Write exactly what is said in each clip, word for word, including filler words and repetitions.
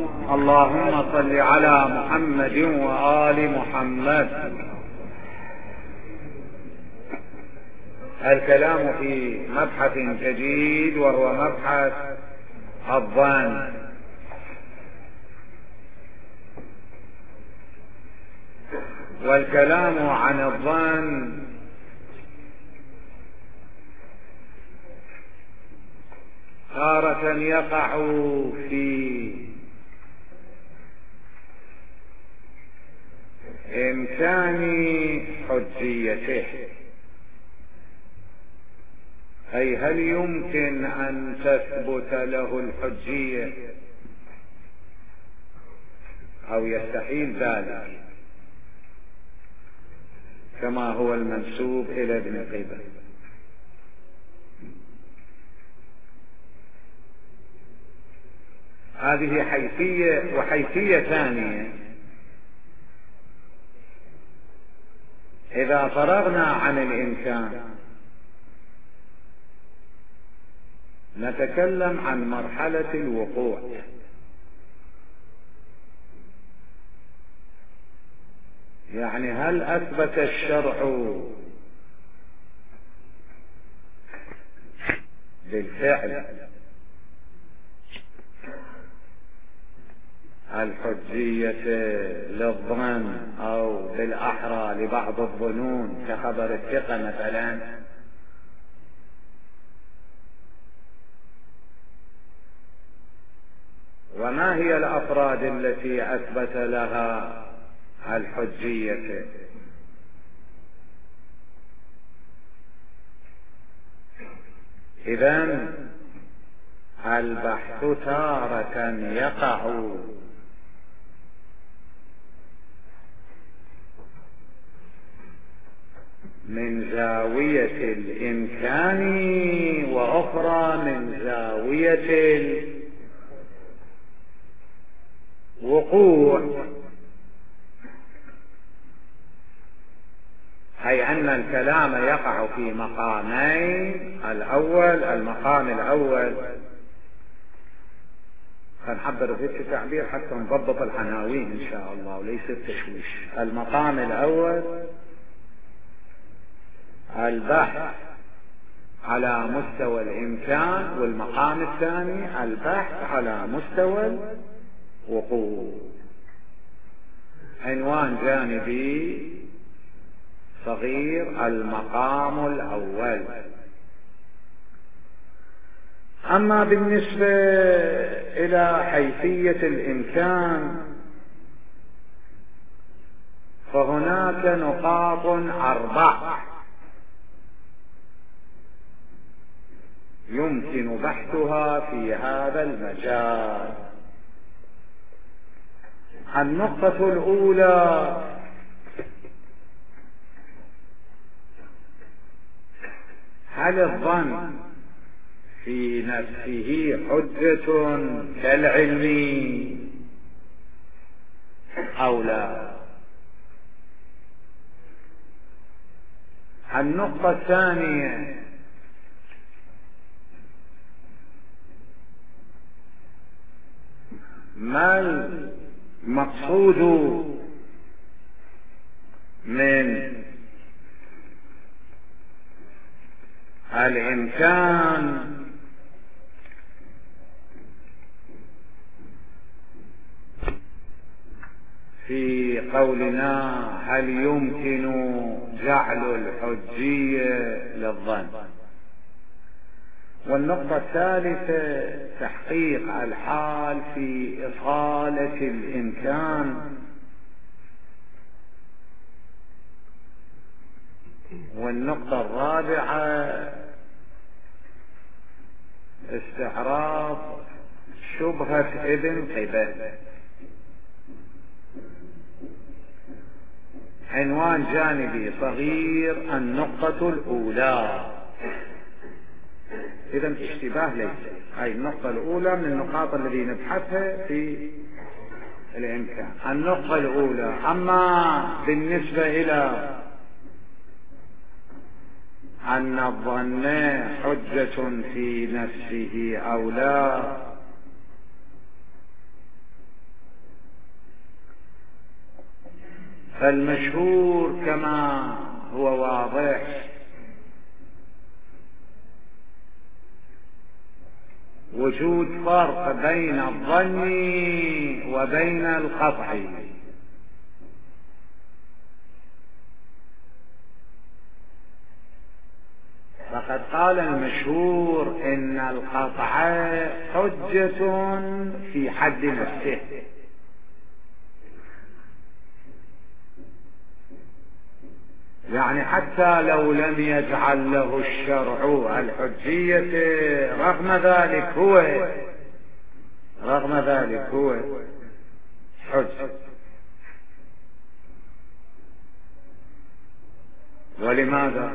اللهم صل على محمد وآل محمد. الكلام في مبحث جديد وهو مبحث الظن. والكلام عن الظن تارة يقع في إمكان حجيته، أي هل يمكن أن تثبت له الحجية أو يستحيل ذلك كما هو المنسوب إلى ابن قيبة. هذه حيثية. وحيثية ثانية، إذا فرغنا عن الإمكان نتكلم عن مرحلة الوقوع. يعني هل أثبت الشرع بالفعل الحجية للظن أو بالأحرى لبعض الظنون كخبر الثقة مثلا؟ وما هي الأفراد التي أثبت لها الحجية؟ إذن البحث تارة يقع من زاوية الإمكان وأخرى من زاوية الوقوع، أي أن الكلام يقع في مقامين. الأول المقام الأول سنحضر في التعبير حتى نضبط العناوين إن شاء الله وليس التشويش. المقام الأول البحث على مستوى الإمكان، والمقام الثاني البحث على مستوى الوقوع. عنوان جانبي صغير المقام الأول. أما بالنسبة إلى حيثية الإمكان فهناك نقاط أربع يمكن بحثها في هذا المجال. النقطة الأولى هل الظن في نفسه حجة كالعلم أو لا؟ النقطة الثانية ما المقصود من الإمكان في قولنا هل يمكن جعل الحجية للظن؟ والنقطة الثالثة تحقيق الحال في إصالة الإمكان. والنقطة الرابعة استعراض شبهة ابن قيبة. عنوان جانبي صغير النقطة الأولى. إذن اشتباه ليس. هاي النقطة الأولى من النقاط التي نبحثها في الإمكان. النقطة الأولى. أما بالنسبة إلى أن الظن حجة في نفسه أو لا، فالمشهور كما هو واضح وجود فرق بين الظن وبين القطع. فقد قال المشهور إن القطع حجة في حد نفسه، يعني حتى لو لم يجعل له الشرع الحجية رغم ذلك هو رغم ذلك هو حج. ولماذا؟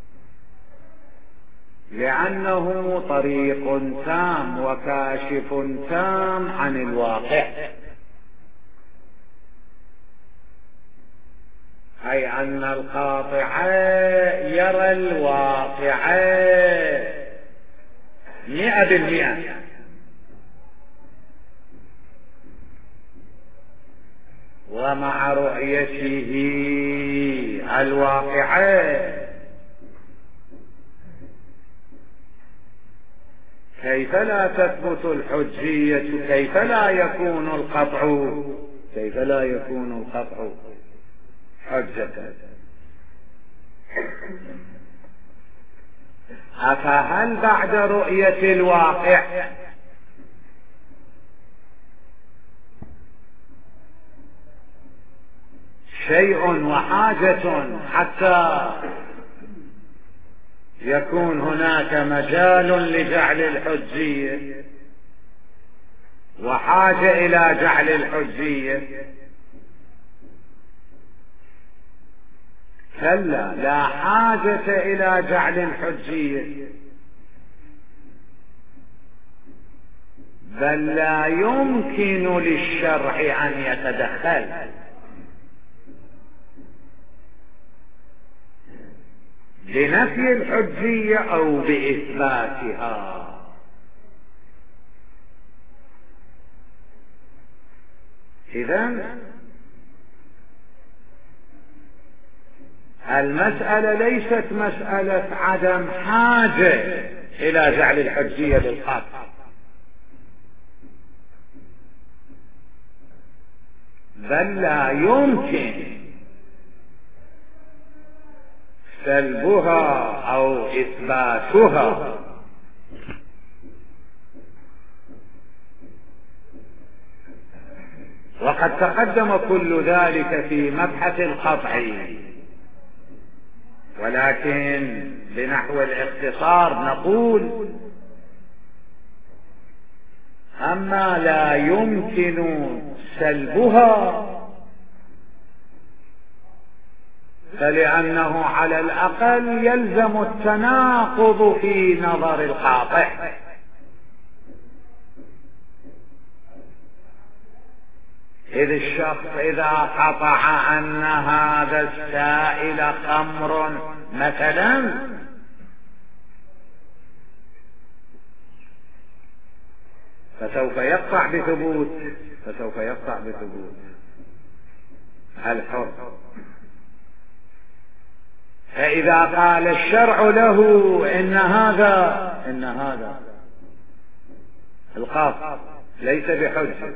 لأنه طريق تام وكاشف تام عن الواقع، أي أن القاطع يرى الواقع مئة بالمئة، ومع رؤيته الواقع كيف لا تثبت الحجية؟ كيف لا يكون القطع كيف لا يكون القطع حجة؟ أفهل بعد رؤية الواقع شيء وحاجة حتى يكون هناك مجال لجعل الحجية وحاجة إلى جعل الحجية؟ كلا، لا حاجة إلى جعل الحجية، بل لا يمكن للشرع أن يتدخل بنفي الحجية أو بإثباتها. إذن المسألة ليست مسألة عدم حاجة إلى جعل الحجية بالقطع، بل لا يمكن سلبها أو إثباتها. وقد تقدم كل ذلك في مبحث القطع، ولكن بنحو الاختصار نقول: أما لا يمكن سلبها فلأنه على الأقل يلزم التناقض في نظر القاطع، إذ الشخص إذا قطع أن هذا السائل خمر مثلا فسوف يقطع بثبوت فسوف يقطع بثبوت الحر. فإذا قال الشرع له إن هذا إن هذا القاطع ليس بحجة،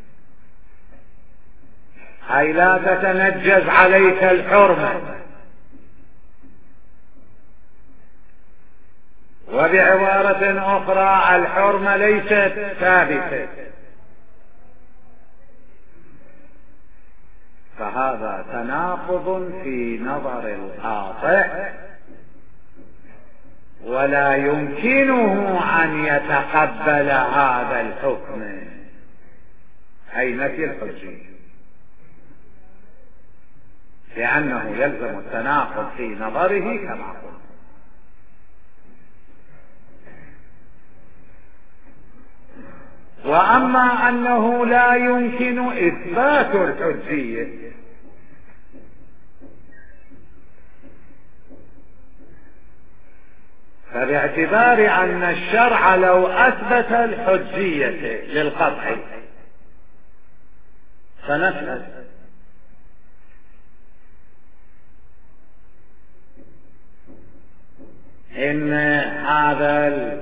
أي لا تتنجز عليك الحرمة، وبعبارة أخرى الحرمة ليست ثابتة، فهذا تناقض في نظر القاطع، ولا يمكنه أن يتقبل هذا الحكم، أي نفي الحجية، لأنه يلزم التناقض في نظره كما قلت. وأما أنه لا يمكن إثبات الحجية فباعتبار أن الشرع لو أثبت الحجية للقطع فنسأل إن هذا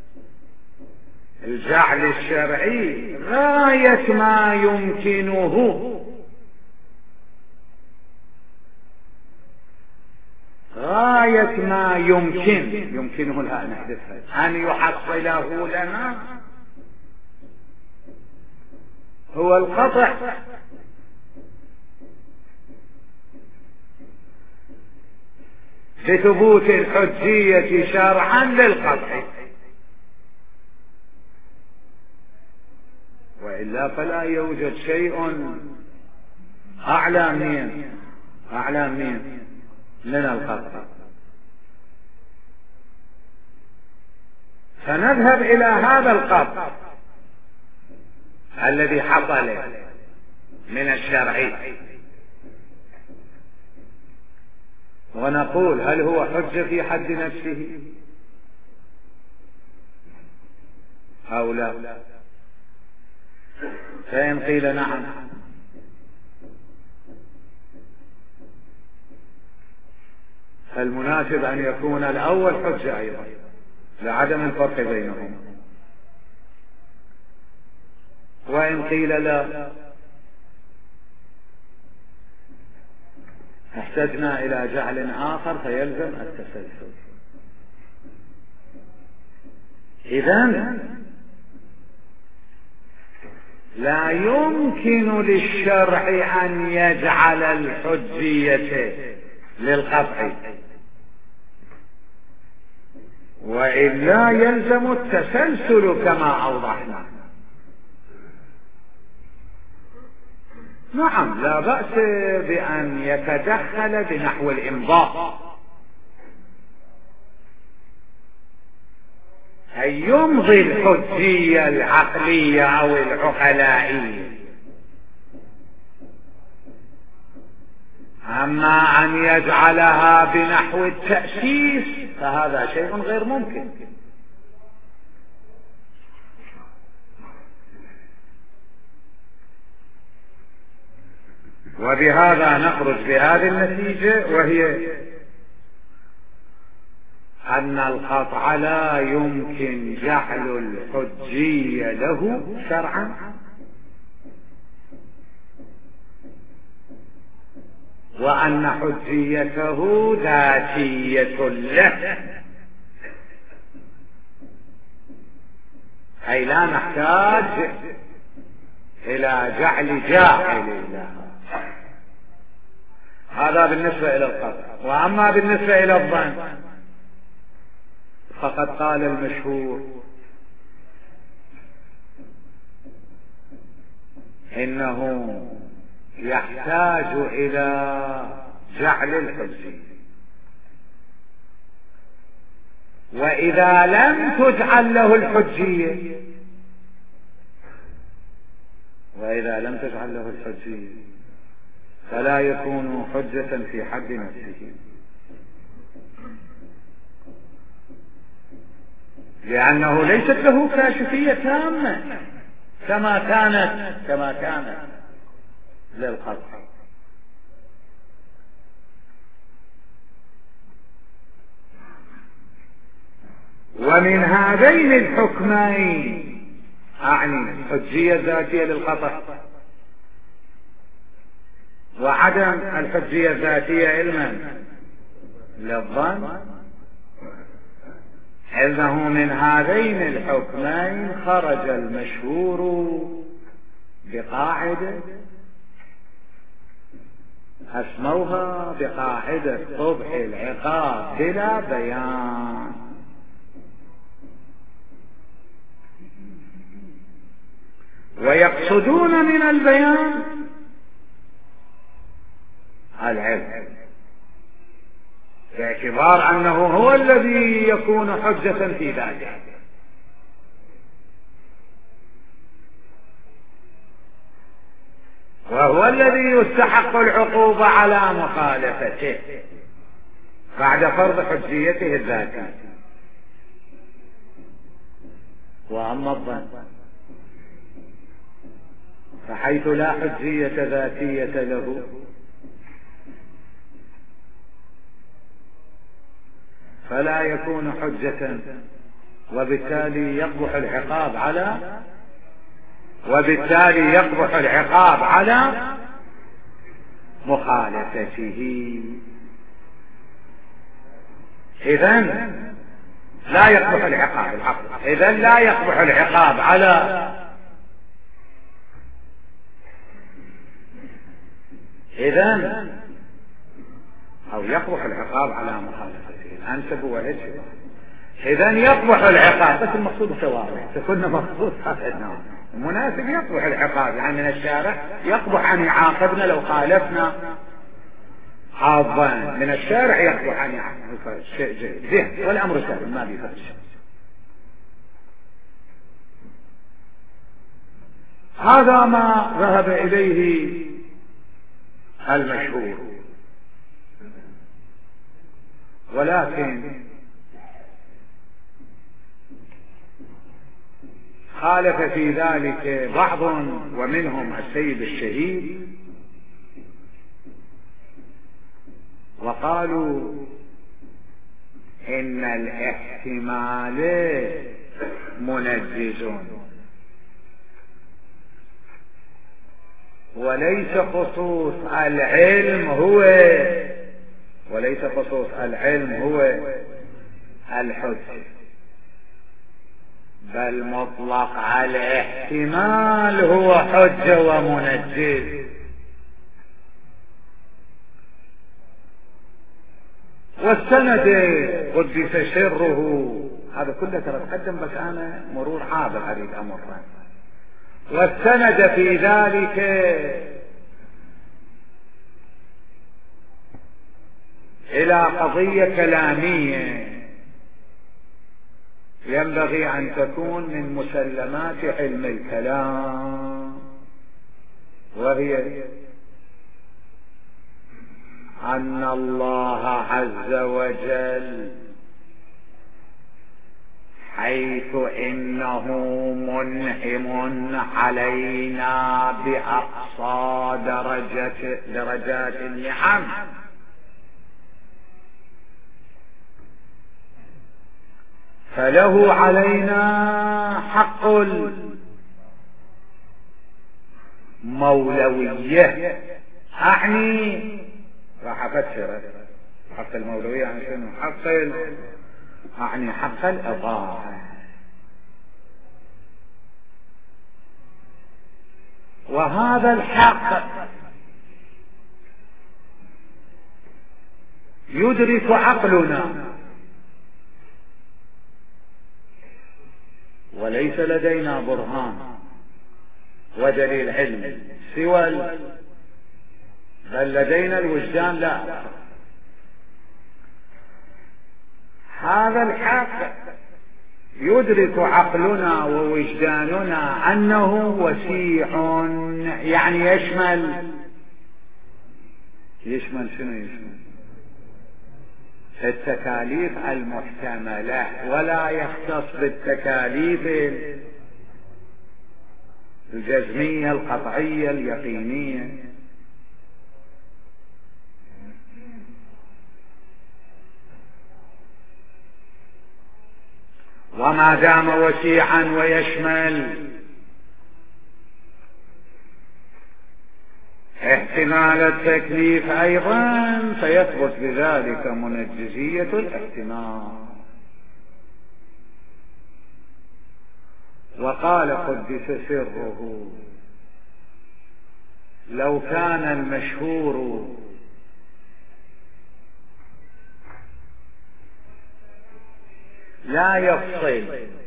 الجعل الشرعي غاية ما يمكنه غاية ما يمكن يمكنه لا نحدثها أن يحصله لنا هو القطع بثبوت الحجية شرعا للقطع، وإلا فلا يوجد شيء أعلى من أعلى من من القطع. فنذهب إلى هذا القطع الذي حصل من الشرع ونقول هل هو حجة في حد نفسه أو لا؟ فإن قيل نعم فالمناسب أن يكون الأول حجة أيضا لعدم الفرق بينهم، وإن قيل لا احتجنا إلى جعل آخر فيلزم التسلسل. إذن لا يمكن للشرع أن يجعل الحجية للقطع، وإلا يلزم التسلسل كما أوضحنا. نعم لا بأس بأن يتدخل بنحو الإمضاء، أن يمضي الحجية العقلية أو العقلائية، أما أن يجعلها بنحو التأسيس فهذا شيء غير ممكن. وبهذا نخرج بهذه النتيجة، وهي أن القطع لا يمكن جعل الحجية له شرعا، وأن حجيته ذاتية له، أي لا نحتاج إلى جعل جاعل له. هذا بالنسبة إلى القطع. وأما بالنسبة إلى الظن فقد قال المشهور إنه يحتاج إلى جعل الحجية، وإذا لم تجعل له الحجية وإذا لم تجعل له الحجية فلا يكون حجة في حد نفسه، لأنه ليست له كاشفية تامة كما كانت كما كانت للقطع. ومن هذين الحكمين أعني الحجية الذاتية للقطع وعدم الحجية الذاتية علما للظن، إنه من هذين الحكمين خرج المشهور بقاعدة أسموها بقاعدة قبح العقاب بلا بيان. ويقصدون من البيان العلم، باعتبار أنه هو الذي يكون حجة في ذاته، وهو الذي يستحق العقوبة على مخالفته بعد فرض حجيته الذاتية. وأما الظن فحيث لا حجية ذاتية له فلا يكون حجة، وبالتالي يقبح العقاب على وبالتالي يقبح العقاب على مخالفته. إذن لا يقبح العقاب العقل إذن لا يقبح العقاب على إذن أو يقبح العقاب على مخالفته الأنسب والأجوى. إذن يقبح العقاب، بس المقصود واضح، تكون مقصود هذا المناسب يقبح العقاب، يعني من الشارع يقبح أن يعاقبنا لو خالفنا حظا، من الشارع يقبح أن يعاقبنا، شيء جيد والأمر سهل ما بيفرش. هذا ما ذهب إليه المشهور، ولكن خالف في ذلك بعض ومنهم السيد الشهيد، وقالوا إن الاحتمال منجز وليس خصوص العلم هو وليس خصوص العلم هو الحجة، بل مطلق الاحتمال هو حجة ومنجز. والسند قدس سره، هذا كله ترى تقدم بس أنا مرور عابر أريد أمر. والسند في ذلك إلى قضية كلامية ينبغي أن تكون من مسلمات علم الكلام، وهي أن الله عز وجل حيث إنه منعم علينا بأقصى درجة درجات النعم، فله علينا حق المولوية. أعني راح أفسر حق المولوية يعني شنو؟ حق أعني حق الإطاعة. وهذا الحق يدرك عقلنا، وليس لدينا برهان ودليل علمي سوى، بل لدينا الوجدان لا. هذا الحق يدرك عقلنا ووجداننا أنه وسيع، يعني يشمل يشمل شنو يشمل؟ التكاليف المحتملة، ولا يختص بالتكاليف الجزمية القطعية اليقينية. وما دام وسيعا ويشمل احتمال التكليف أيضا فيثبت بذلك منجزية الاحتمال. وقال قدس سره: لو كان المشهور لا يفصل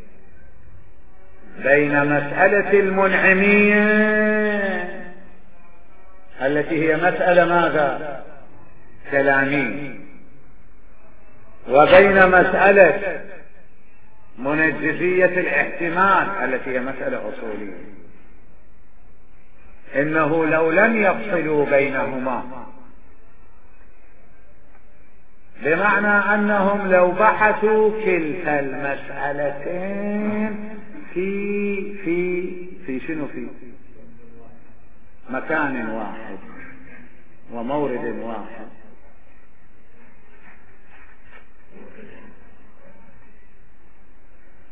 بين مسألة المنعمية التي هي مسألة ماذا؟ كلامية، وبين مسألة منجزية الاحتمال التي هي مسألة أصولية، إنه لو لم يفصلوا بينهما، بمعنى أنهم لو بحثوا كلتا المسألتين في في في شنو في مكان واحد ومورد واحد،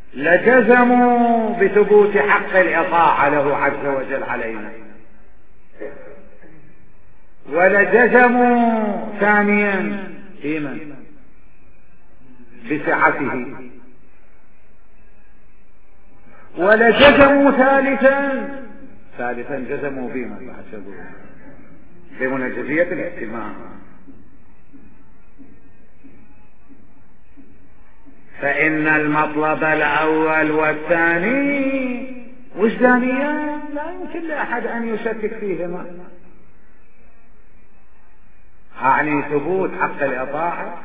لجزموا بثبوت حق الإطاعة له عز وجل علينا، ولجزموا ثانيا فيمن بسعته، ولجزموا ثالثا ثالثا جزموا بما فحسبوا بمنجزية الاهتمام. فإن المطلب الأول والثاني وجدانيان لا يمكن لأحد أن يشكك فيهما، يعني ثبوت حق الإطاعة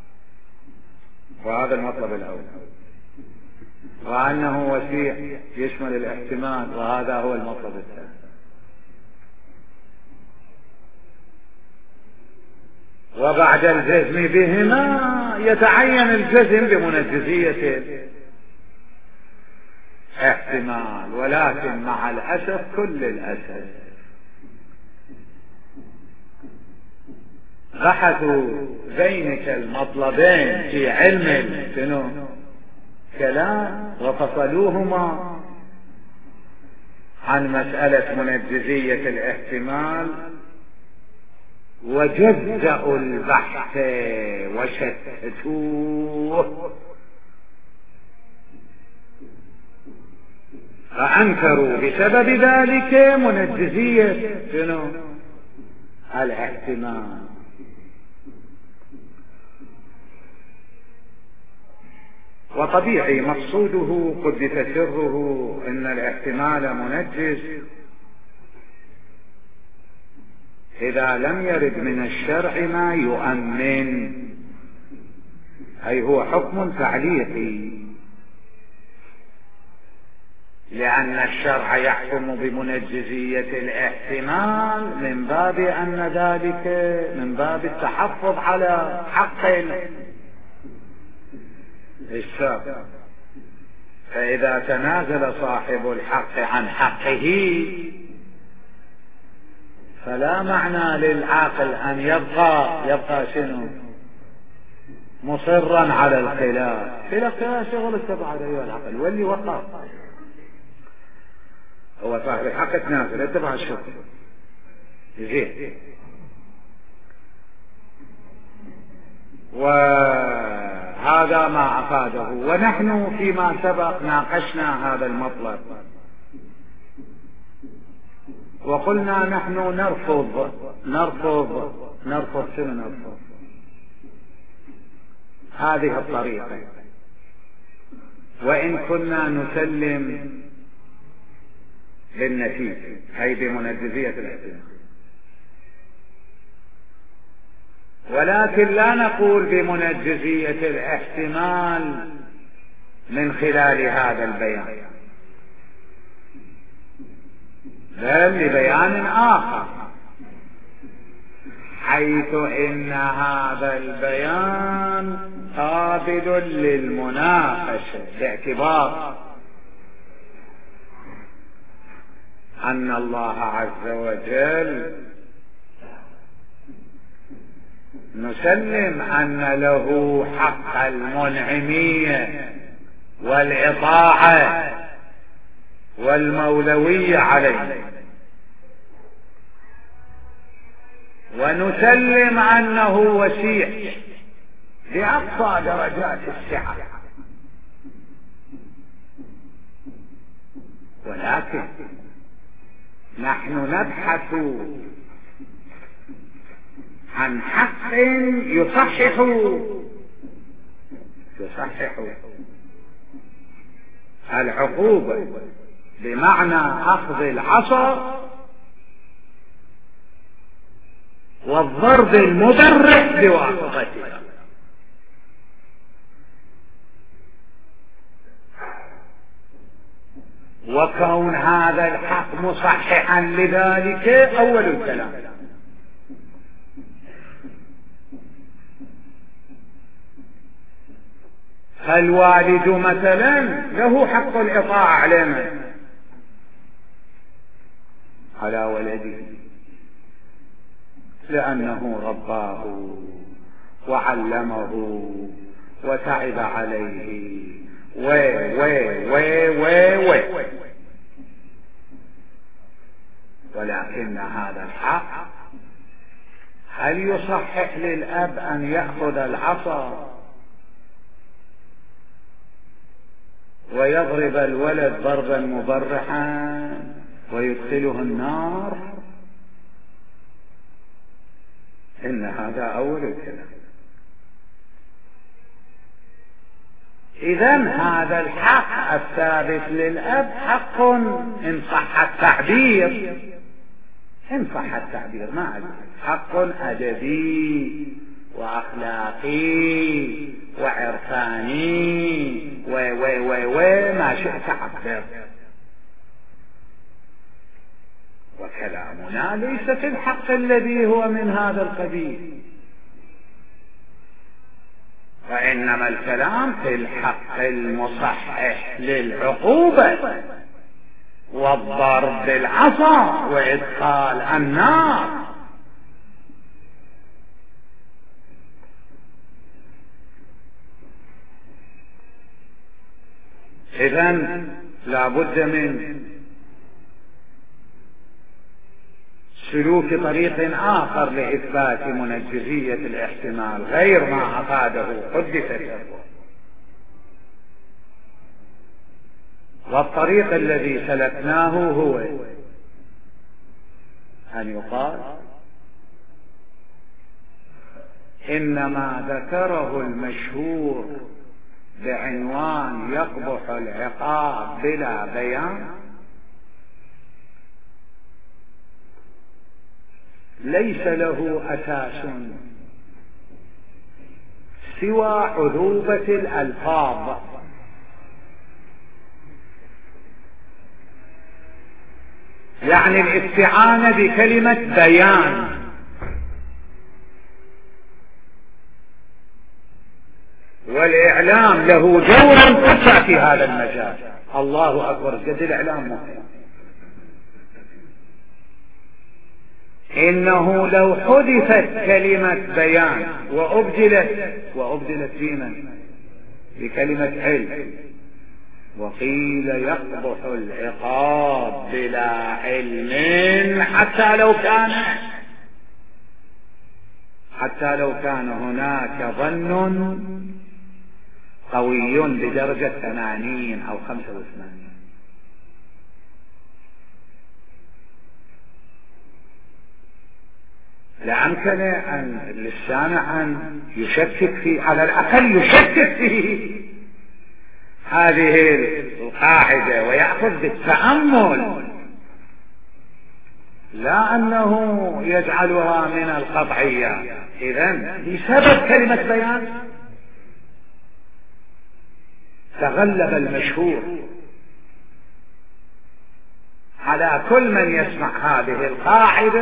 وهذا المطلب الأول، وأنه وسيع يشمل الاحتمال وهذا هو المطلب الثاني. وبعد الجزم بهما يتعين الجزم بمنجزية احتمال، ولكن مع الأسف كل الأسف بحثوا بينك المطلبين في علم الكلام وفصلوهما عن مسألة منجزية الاحتمال، وجزأوا البحث وشتتوه، فأنكروا بسبب ذلك منجزية شنو الاحتمال. وطبيعي مقصوده قدس سره ان الاحتمال منجز إذا لم يرد من الشرع ما يؤمن، أي هو حكم تعليقي، لأن الشرع يحكم بمنجزية الاحتمال من باب أن ذلك من باب التحفظ على حق الشرع. فإذا تنازل صاحب الحق عن حقه فلا معنى للعاقل أن يبقى يبقى شنو مصرا على الخلاف. خلاف شغل السبعة أيها العقل، واللي وقع هو صاحب الحق تنازل اتبع الشرع زين. وهذا ما أفاده، ونحن فيما سبق ناقشنا هذا المطلب وقلنا نحن نرفض نرفض نرفض شنو نرفض هذه الطريقة، وإن كنا نسلم بالنتيجة أي بمنجزية الاحتمال، ولكن لا نقول بمنجزية الاحتمال من خلال هذا البيان، بل لبيان آخر، حيث إن هذا البيان قابل للمناقشة باعتبار أن الله عز وجل نسلم أن له حق المنعمية والإطاعة والمولوية عليه، ونسلم أنه وسيع بأقصى درجات السعة، ولكن نحن نبحث عن حق يصحح يصحح العقوبة، بمعنى أخذ العصا والضرب المبرح بواسطتها. وكون هذا الحق مصححا لذلك أول الكلام. فالوالد مثلا له حق الإطاعة على من؟ على ولده، لأنه رباه وعلمه وتعب عليه و و و و و ولكن هذا الحق هل يصحح للأب أن يأخذ العصا ويضرب الولد ضربا مبرحا ويدخله النار؟ إن هذا أول الكلام. إذن هذا الحق الثابت للأب حق إن صح التعبير، إن صح التعبير ما عليك، حق أدبي وأخلاقي وعرفاني و و و و ما شئت عبر. وكلامنا ليس في الحق الذي هو من هذا القبيل، وإنما الكلام في الحق المصحح للعقوبة والضرب بالعصا وإدخال النار. إذن لا بد من سلوك طريق آخر لإثبات منجزية الاحتمال غير ما أفاده حدث. والطريق الذي سلكناه هو أن يقال إنما ذكره المشهور بعنوان يقبح العقاب بلا بيان ليس له أساس سوى عذوبة الألفاظ، يعني الاستعانة بكلمة بيان. والإعلام له دور قطع في هذا المجال. الله أكبر، قد الإعلام مهم. إنه لو حذفت كلمة بيان وأبدلت وأبدلت بمن؟ بكلمة علم، وقيل يقبح العقاب بلا علم حتى لو كان حتى لو كان هناك ظن قوي بدرجة ثمانين أو خمسة وثمانين. لأمكن أن للسامع أن يشكك في، على الأقل يشكك في هذه القاعدة ويأخذ بالتأمل، لا أنه يجعلها من القطعيات. إذن بسبب كلمة بيان تغلب المشهور على كل من يسمع هذه القاعدة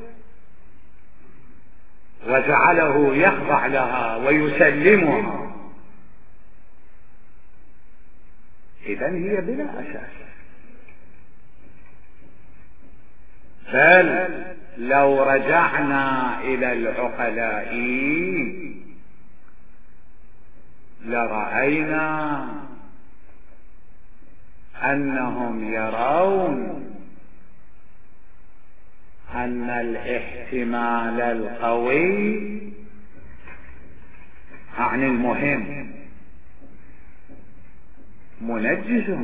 وجعله يخضع لها ويسلمها. إذن هي بلا أساس. بل لو رجعنا إلى العقلاء لرأينا أنهم يرون أن الاحتمال القوي عن المهم منجز.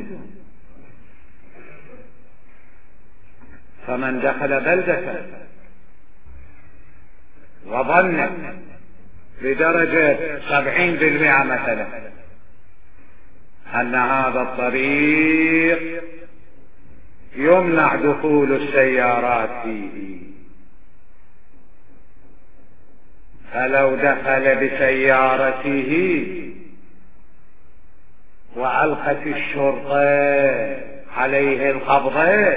فمن دخل بلدة وظن بدرجة سبعين بالمئة مثلا أن هذا الطريق يمنع دخول السيارات فيه، فلو دخل بسيارته وألقت الشرطة عليه القبضة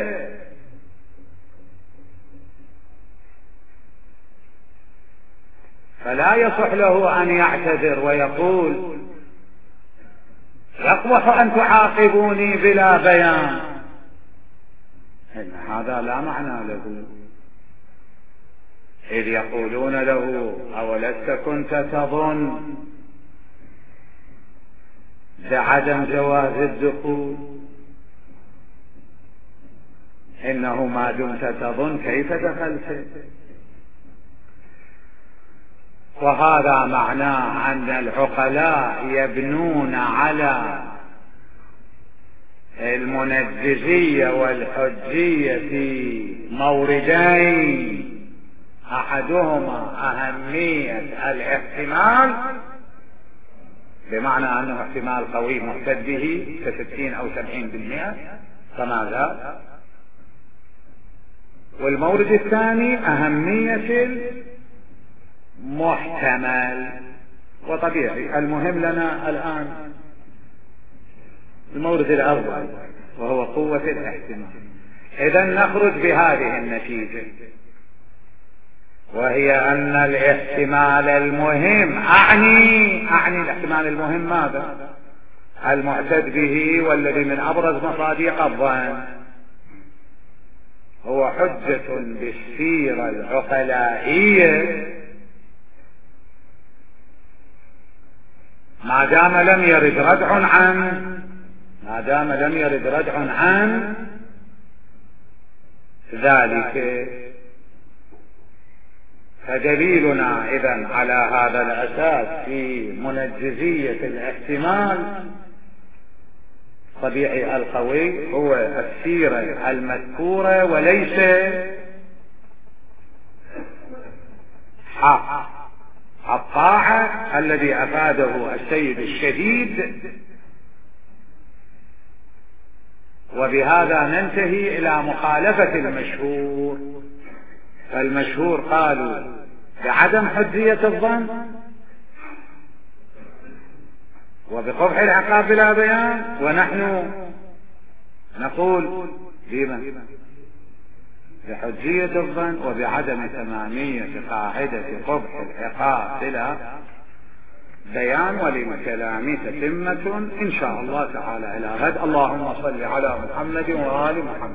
فلا يصح له أن يعتذر ويقول يقبح أن تعاقبوني بلا بيان. إن هذا لا معنى له، إذ يقولون له أولست كنت تظن بعدم جواز الدخول، إنه ما دمت تظن كيف دخلت. وهذا معناه أن العقلاء يبنون على المنجزية والحجية في موردين، أحدهما أهمية الاحتمال، بمعنى أنه احتمال قوي محتد به كستين أو سبعين بالمئة كما زال، والمورد الثاني أهمية المحتمل. وطبيعي المهم لنا الآن المورد الأول وهو قوة الاحتمال. إذن نخرج بهذه النتيجة، وهي أن الاحتمال المهم أعني أعني الاحتمال المهم ماذا؟ المعتد به والذي من أبرز مصادق الظن، هو حجة بالسيرة العقلائية ما دام لم يرد ردع عن ما دام لم يرد ردع عن ذلك. فدليلنا إذن على هذا الأساس في منجزية الاحتمال طبيعي القوي هو السيرة المذكورة وليس حق الطاعة الذي أفاده السيد الشهيد. وبهذا ننتهي إلى مخالفة المشهور. فالمشهور قالوا بعدم حجية الظن وبقبح العقاب بلا بيان، ونحن نقول بما بحجية الظن وبعدم تمامية قاعدة قبح العقاب بلا بيان. وللكلام تتمة إن شاء الله تعالى إلى غد. اللهم صل على محمد وآل محمد.